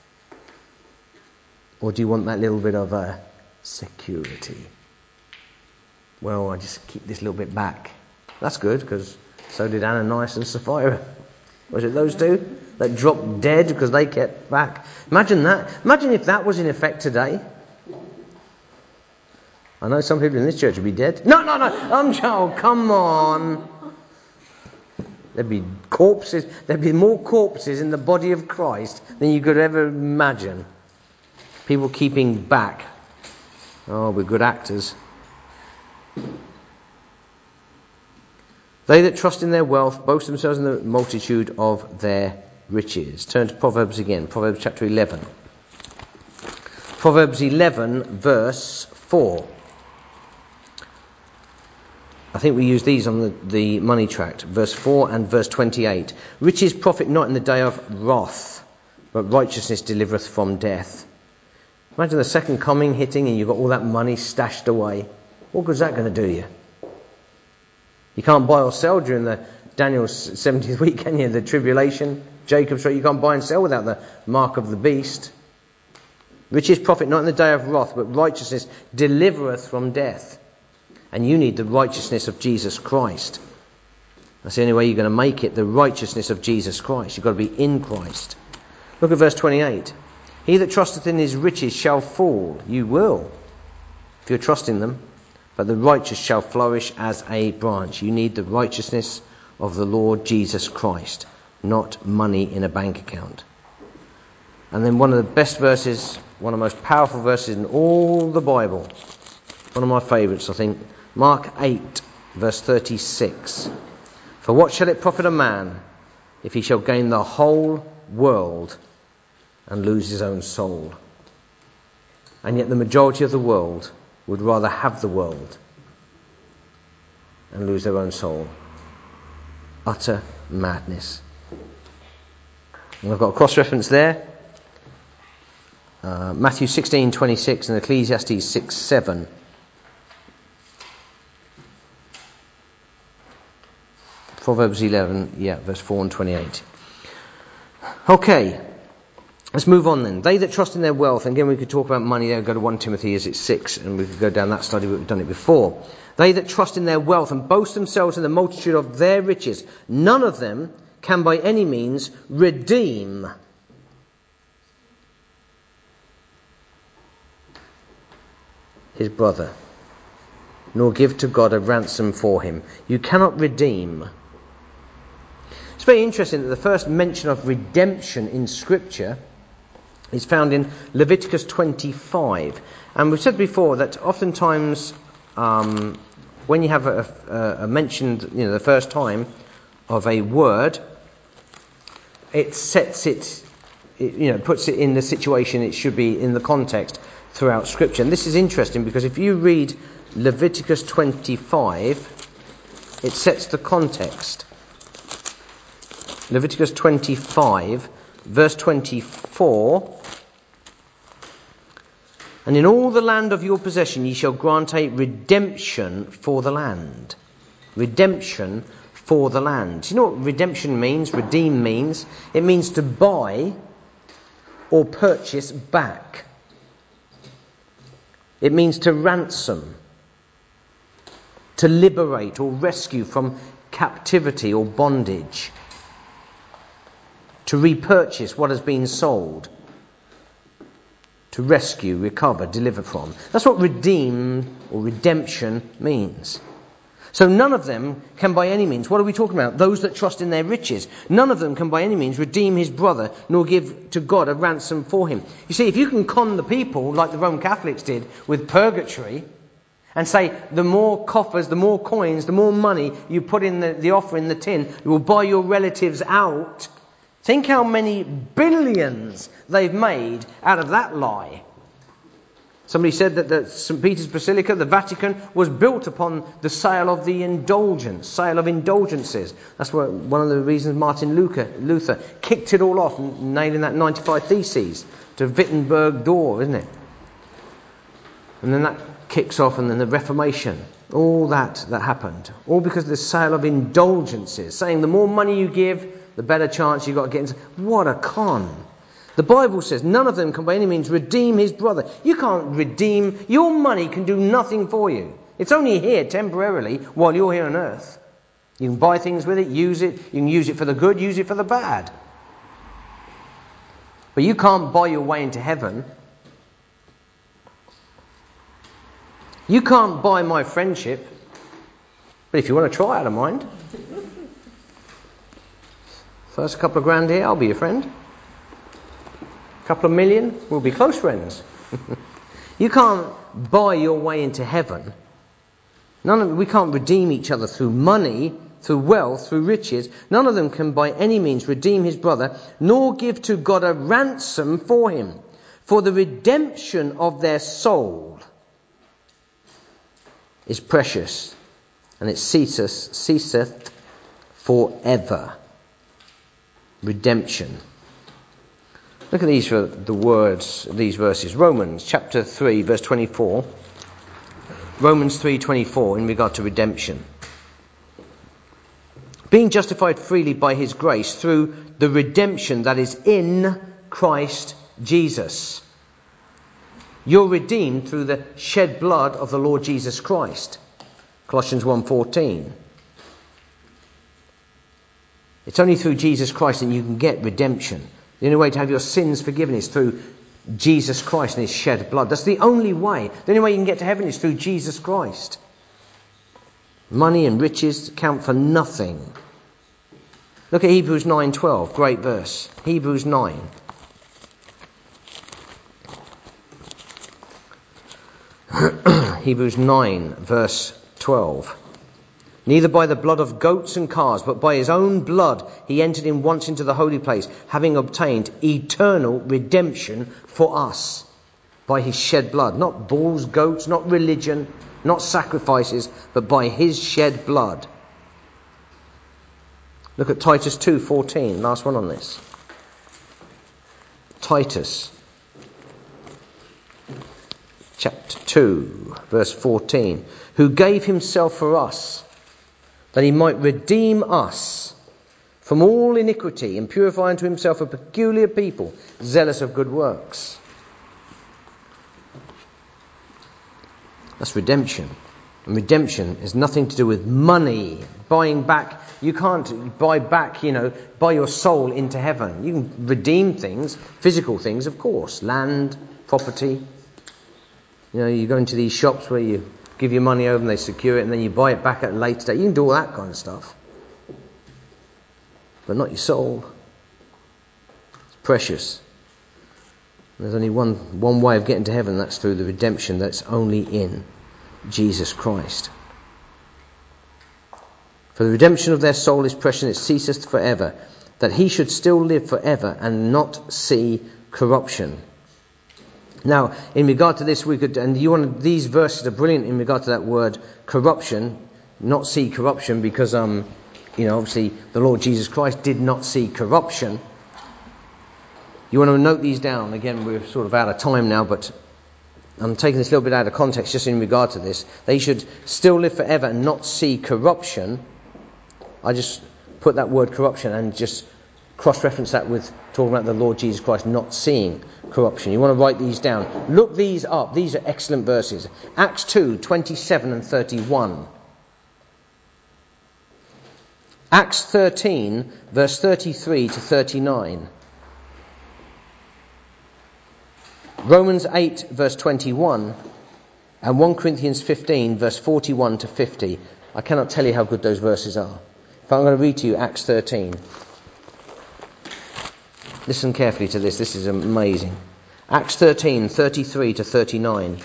Or do you want that little bit of uh, security? Well, I just keep this little bit back. That's good, because so did Ananias and Sapphira. Was it those two that dropped dead because they kept back? Imagine that. Imagine if that was in effect today. I know some people in this church would be dead. No, no, no. I'm oh, come on. There'd be corpses. There'd be more corpses in the body of Christ than you could ever imagine. People keeping back. Oh, we're good actors. They that trust in their wealth boast themselves in the multitude of their riches. Turn to Proverbs again. Proverbs chapter eleven. Proverbs eleven verse four. I think we use these on the, the money tract. Verse four and verse twenty-eight. Riches profit not in the day of wrath, but righteousness delivereth from death. Imagine the second coming hitting and you've got all that money stashed away. What good's that going to do you? You can't buy or sell during the Daniel's seventieth week, can you? The tribulation, Jacob's right. You can't buy and sell without the mark of the beast. Riches profit not in the day of wrath, but righteousness delivereth from death. And you need the righteousness of Jesus Christ. That's the only way you're going to make it, the righteousness of Jesus Christ. You've got to be in Christ. Look at verse twenty-eight. He that trusteth in his riches shall fall. You will, if you're trusting them. But the righteous shall flourish as a branch. You need the righteousness of the Lord Jesus Christ, not money in a bank account. And then one of the best verses, one of the most powerful verses in all the Bible, one of my favourites, I think, Mark eight, verse thirty-six. For what shall it profit a man if he shall gain the whole world and lose his own soul? And yet the majority of the world would rather have the world and lose their own soul. Utter madness. And I've got a cross-reference there. Uh, Matthew sixteen twenty-six and Ecclesiastes six seven. Proverbs eleven, yeah, verse four and twenty-eight. Okay, let's move on then. They that trust in their wealth, and again we could talk about money there, go to First Timothy as it's six, and we could go down that study, but we've done it before. They that trust in their wealth and boast themselves in the multitude of their riches, none of them can by any means redeem his brother, nor give to God a ransom for him. You cannot redeem. It's very interesting that the first mention of redemption in Scripture It's found in Leviticus twenty-five. And we've said before that oftentimes um, when you have a, a, a mentioned, you know, the first time of a word, it sets it, it, you know, puts it in the situation it should be in the context throughout Scripture. And this is interesting because if you read Leviticus twenty-five, it sets the context. Leviticus twenty-five, verse twenty-four. And in all the land of your possession ye shall grant a redemption for the land. Redemption for the land. Do you know what redemption means? Redeem means? It means to buy or purchase back. It means to ransom, to liberate or rescue from captivity or bondage, to repurchase what has been sold, to rescue, recover, deliver from. That's what redeem or redemption means. So none of them can by any means, what are we talking about? Those that trust in their riches. None of them can by any means redeem his brother, nor give to God a ransom for him. You see, if you can con the people, like the Roman Catholics did with purgatory, and say the more coffers, the more coins, the more money you put in the, the offer in the tin, you will buy your relatives out. Think how many billions they've made out of that lie. Somebody said that the Saint Peter's Basilica, the Vatican, was built upon the sale of the indulgence, sale of indulgences. That's what, one of the reasons Martin Luther, Luther kicked it all off, nailing that ninety-five Theses to Wittenberg door, isn't it? And then that kicks off, and then the Reformation, all that that happened, all because of the sale of indulgences, saying the more money you give, the better chance you've got to get into. What a con. The Bible says none of them can by any means redeem his brother. You can't redeem. Your money can do nothing for you. It's only here temporarily while you're here on earth. You can buy things with it, use it. You can use it for the good, use it for the bad. But you can't buy your way into heaven. You can't buy my friendship. But if you want to try, I don't mind. First couple of grand here, I'll be your friend. A couple of million, we'll be close friends. You can't buy your way into heaven. None of we can't redeem each other through money, through wealth, through riches. None of them can by any means redeem his brother, nor give to God a ransom for him, for the redemption of their soul is precious, and it ceaseth, ceaseth forever. Redemption. Look at these for the words, these verses. Romans chapter three, verse twenty-four. Romans three twenty-four in regard to redemption. Being justified freely by his grace through the redemption that is in Christ Jesus. You're redeemed through the shed blood of the Lord Jesus Christ. Colossians one fourteen. It's only through Jesus Christ that you can get redemption. The only way to have your sins forgiven is through Jesus Christ and his shed blood. That's the only way. The only way you can get to heaven is through Jesus Christ. Money and riches count for nothing. Look at Hebrews nine twelve. Great verse. Hebrews nine. Hebrews nine verse twelve. Neither by the blood of goats and calves, but by his own blood he entered in once into the holy place, having obtained eternal redemption for us by his shed blood. Not bulls, goats, not religion, not sacrifices, but by his shed blood. Look at Titus two fourteen, last one on this. Titus chapter two, verse fourteen. Who gave himself for us, that he might redeem us from all iniquity and purify unto himself a peculiar people, zealous of good works. That's redemption. And redemption is nothing to do with money, buying back. You can't buy back, you know, buy your soul into heaven. You can redeem things, physical things, of course, land, property. You know, you go into these shops where you give your money over and they secure it, and then you buy it back at a later date. You can do all that kind of stuff. But not your soul. It's precious. There's only one, one way of getting to heaven, that's through the redemption that's only in Jesus Christ. For the redemption of their soul is precious, it ceaseth forever, that he should still live forever and not see corruption. Now, in regard to this, we could, and you want these verses are brilliant in regard to that word corruption, not see corruption, because um, you know, obviously the Lord Jesus Christ did not see corruption. You want to note these down. Again, we're sort of out of time now, but I'm taking this a little bit out of context just in regard to this. They should still live forever and not see corruption. I just put that word corruption and just cross-reference that with talking about the Lord Jesus Christ not seeing corruption. You want to write these down. Look these up. These are excellent verses. Acts two, twenty-seven and thirty-one. Acts thirteen, verse thirty-three to thirty-nine. Romans eight, verse twenty-one. And First Corinthians fifteen, verse forty-one to fifty. I cannot tell you how good those verses are. If I'm going to read to you Acts thirteen. Listen carefully to this. This is amazing. Acts thirteen, thirty-three to thirty-nine.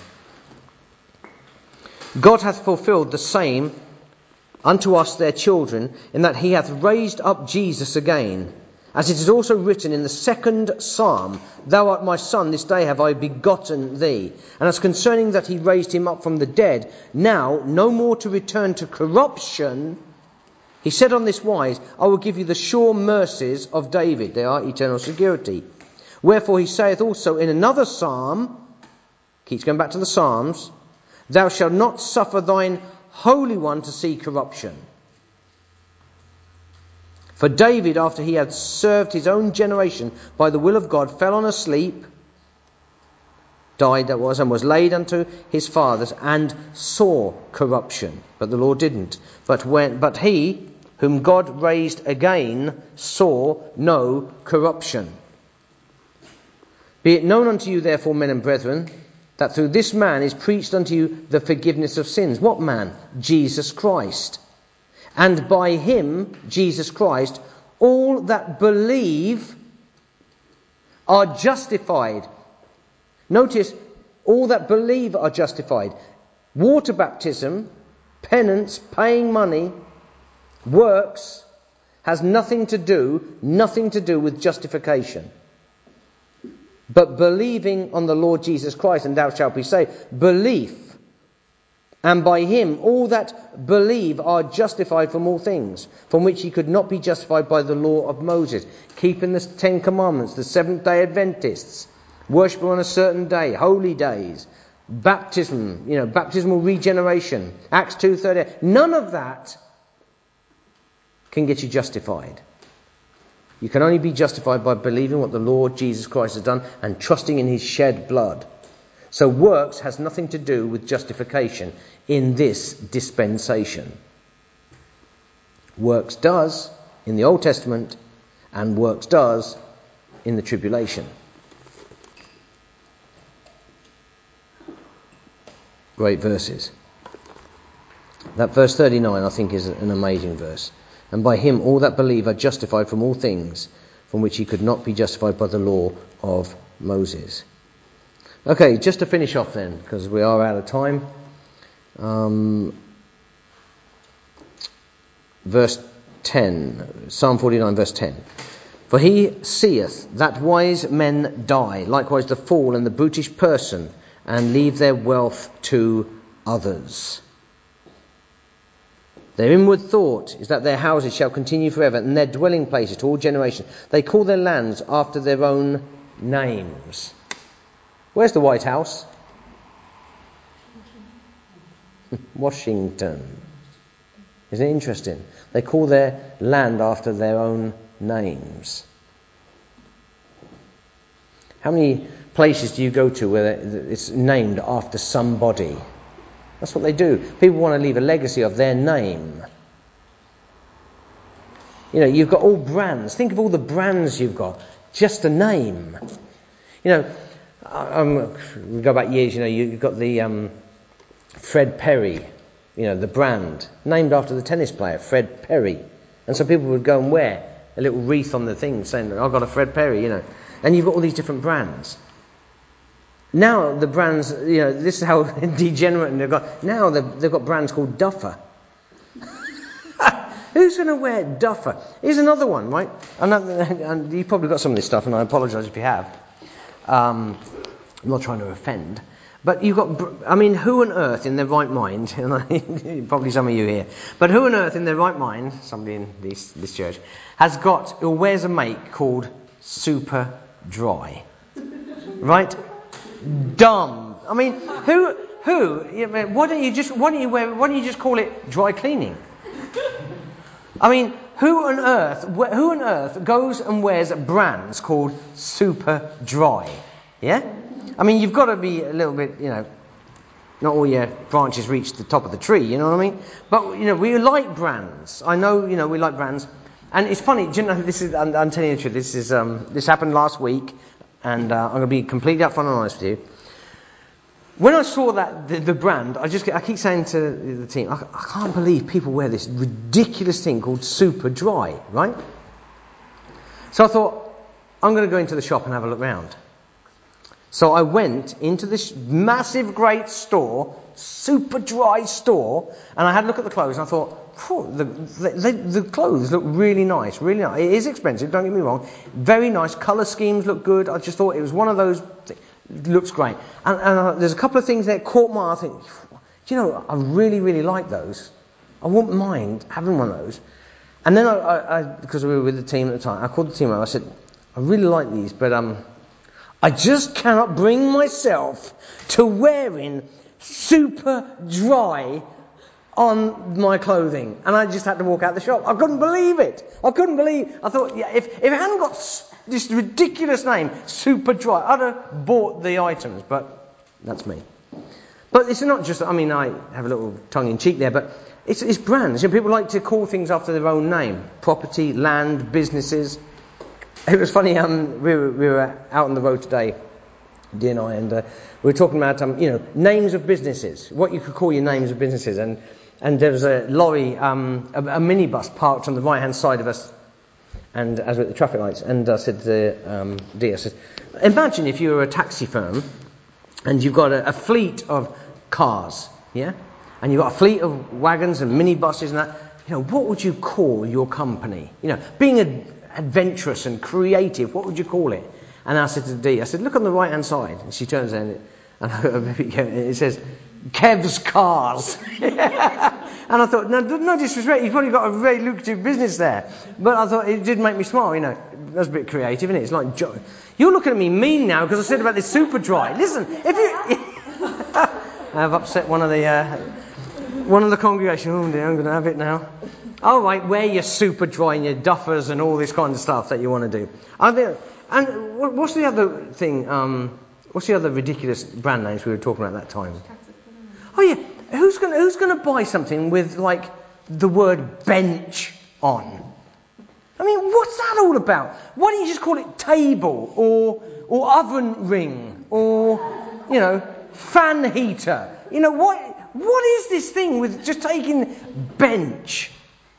God hath fulfilled the same unto us their children, in that he hath raised up Jesus again, as it is also written in the second psalm, Thou art my son, this day have I begotten thee. And as concerning that he raised him up from the dead, now no more to return to corruption, he said on this wise, I will give you the sure mercies of David. They are eternal security. Wherefore he saith also in another psalm, keeps going back to the Psalms, Thou shalt not suffer thine Holy One to see corruption. For David, after he had served his own generation by the will of God, fell on a sleep, died that was, and was laid unto his fathers, and saw corruption. But the Lord didn't. But when, but he, whom God raised again, saw no corruption. Be it known unto you, therefore, men and brethren, that through this man is preached unto you the forgiveness of sins. What man? Jesus Christ. And by him, Jesus Christ, all that believe are justified. Notice, all that believe are justified. Water baptism, penance, paying money, works, has nothing to do, nothing to do with justification. But believing on the Lord Jesus Christ, and thou shalt be saved. Belief. And by him all that believe are justified from all things, from which he could not be justified by the law of Moses. Keeping the Ten Commandments, the Seventh Day Adventists, worship on a certain day, holy days, baptism, you know, baptismal regeneration, Acts two thirty. None of that can get you justified. You can only be justified by believing what the Lord Jesus Christ has done and trusting in his shed blood. So works has nothing to do with justification in this dispensation. Works does in the Old Testament, and works does in the tribulation. Great verses. That verse thirty-nine, I think, is an amazing verse. And by him all that believe are justified from all things, from which he could not be justified by the law of Moses. Okay, just to finish off then, because we are out of time. Um, verse ten, Psalm forty-nine, verse ten. For he seeth that wise men die, likewise the fool and the brutish person, and leave their wealth to others. Their inward thought is that their houses shall continue forever, and their dwelling places to all generations. They call their lands after their own names. Where's the White House? Washington. Isn't it interesting? They call their land after their own names. How many places do you go to where it's named after somebody? That's what they do. People want to leave a legacy of their name. You know, you've got all brands. Think of all the brands you've got. Just a name. You know, um, we go back years, you know, you've got the um, Fred Perry, you know, the brand, named after the tennis player, Fred Perry. And so people would go and wear a little wreath on the thing saying, I've got a Fred Perry, you know. And you've got all these different brands. Now the brands, you know, this is how degenerate they've got. Now they've, they've got brands called Duffer. Who's going to wear Duffer? Here's another one, right? And, and you've probably got some of this stuff, and I apologise if you have. Um, I'm not trying to offend. But you've got, I mean, who on earth in their right mind, and I, probably some of you here, but who on earth in their right mind, somebody in this, this church, has got, or wears a make called Super Dry? Right? Dumb. I mean, who, who, why don't you just, why don't you wear, why don't you just call it dry cleaning? I mean, who on earth, who on earth goes and wears brands called Super Dry? Yeah? I mean, you've got to be a little bit, you know, not all your branches reach the top of the tree, you know what I mean? But, you know, we like brands. I know, you know, we like brands. And it's funny, do you know, this is, I'm, I'm telling you the truth, this is, um, this happened last week, and uh, I'm going to be completely upfront and honest with you. When I saw that, the, the brand, I just, I keep saying to the team, I, I can't believe people wear this ridiculous thing called Super Dry, right? So I thought, I'm going to go into the shop and have a look round. So I went into this massive, great store, Super Dry store, and I had a look at the clothes, and I thought, the, the, the clothes look really nice, really nice. It is expensive, don't get me wrong. Very nice, colour schemes look good. I just thought it was one of those, it looks great. And, and uh, there's a couple of things that caught my eye. I think, do you know, I really, really like those. I wouldn't mind having one of those. And then I, I, I because we were with the team at the time, I called the team up, I said, I really like these, but um, I just cannot bring myself to wearing Super Dry on my clothing. And I just had to walk out the shop. I couldn't believe it. I couldn't believe, I thought, yeah, if, if it hadn't got this ridiculous name, Super Dry, I'd have bought the items, but that's me. But it's not just, I mean, I have a little tongue-in-cheek there, but it's, it's brands. You know, people like to call things after their own name. Property, land, businesses. It was funny, um, we, were, we were out on the road today, Dee and I, and uh, we were talking about, um, you know, names of businesses, what you could call your names of businesses. And, and there was a lorry, um, a, a minibus parked on the right-hand side of us, and as we're at the traffic lights, and I said to um, Dee, I said, imagine if you were a taxi firm, and you've got a, a fleet of cars, yeah? And you've got a fleet of wagons and minibuses and that. You know, what would you call your company? You know, being a, adventurous and creative, what would you call it? And I said to Dee, I said, look on the right-hand side. And she turns in it, and it says, Kev's Cars. And I thought, no, no disrespect, you've probably got a very lucrative business there. But I thought, it did make me smile, you know. That's a bit creative, isn't it? It's like, jo- you're looking at me mean now because I said about this Super Dry. Listen, if you... I've upset one of the, uh, one of the congregation. Oh dear, I'm going to have it now. All right, wear your Super Dry and your duffers and all this kind of stuff that you want to do. I think, and what's the other thing, um, what's the other ridiculous brand names we were talking about at that time? Oh yeah, who's going who's going to buy something with like the word bench on? I mean, what's that all about? Why don't you just call it table or or oven ring or, you know, fan heater? You know, what what is this thing with just taking bench?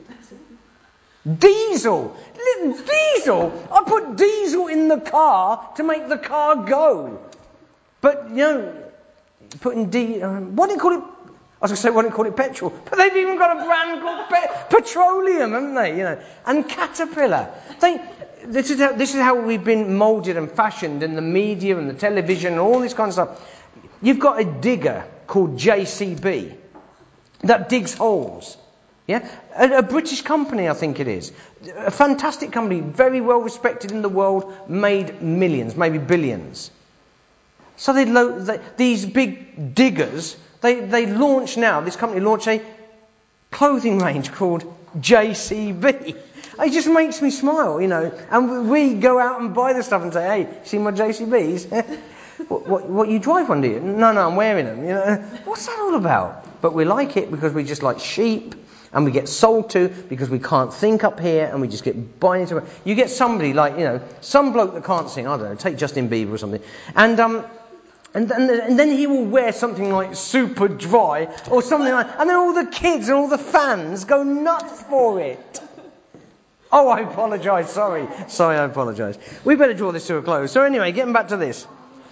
Diesel. Diesel. I put diesel in the car to make the car go. But, you know, putting D... Um, why do you call it... I was going to say, why don't you call it petrol? But they've even got a brand called pe- petroleum, haven't they? You know, and Caterpillar. They, this is how this is how we've been moulded and fashioned in the media and the television and all this kind of stuff. You've got a digger called J C B that digs holes. Yeah, a, a British company, I think it is. A fantastic company, very well respected in the world, made millions, maybe billions. So they, lo- they these big diggers. They they launch now, this company launched a clothing range called J C B. It just makes me smile, you know. And we go out and buy the stuff and say, hey, see my J C Bs? what, what, what, you drive one, do you? No, no, I'm wearing them. You know, what's that all about? But we like it because we just like sheep, and we get sold to because we can't think up here, and we just get buying into it. You get somebody like, you know, some bloke that can't sing, I don't know, take Justin Bieber or something, and um. And then, and then he will wear something like Super Dry or something like that. And then all the kids and all the fans go nuts for it. Oh, I apologise. Sorry. Sorry, I apologise. We better draw this to a close. So anyway, getting back to this.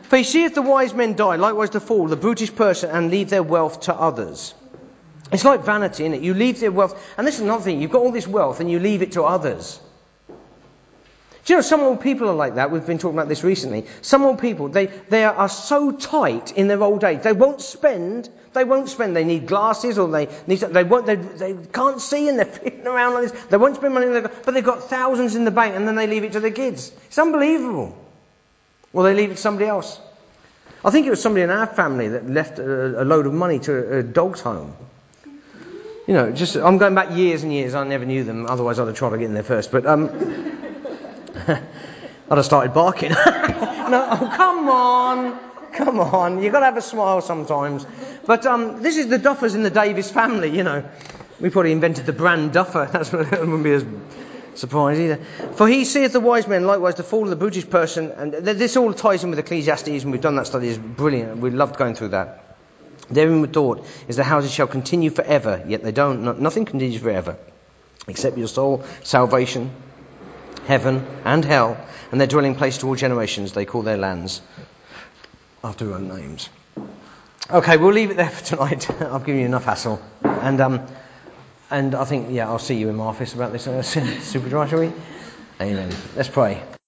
For he seeth the wise men die, likewise the fool, the brutish person, and leave their wealth to others. It's like vanity, isn't it? You leave their wealth, and this is another thing, you've got all this wealth and you leave it to others. Do you know, some old people are like that. We've been talking about this recently. Some old people, they, they are so tight in their old age. They won't spend. They won't spend. They need glasses, or they need. They won't. They, they can't see, and they're flipping around like this. They won't spend money, but they've got thousands in the bank, and then they leave it to their kids. It's unbelievable. Or they leave it to somebody else. I think it was somebody in our family that left a, a load of money to a, a dog's home. You know, just I'm going back years and years. I never knew them. Otherwise, I'd have tried to get in there first. But um. I'd have started barking. No, oh, come on, come on. You've got to have a smile sometimes. But um, this is the Duffers in the Davis family, you know. We probably invented the brand Duffer. That's what, it wouldn't be as surprised either. For he seeth the wise men, likewise the fool of the brutish person. And this all ties in with Ecclesiastes, and we've done that study. It's brilliant. We loved going through that. Therein with thought is the houses shall continue forever, yet they don't. No, nothing continues forever, except your soul, salvation, heaven and hell, and their dwelling place to all generations. They call their lands after their own names. Okay, we'll leave it there for tonight. I've given you enough hassle. And um, and I think, yeah, I'll see you in my office about this uh, super dry, shall we? Amen. Let's pray.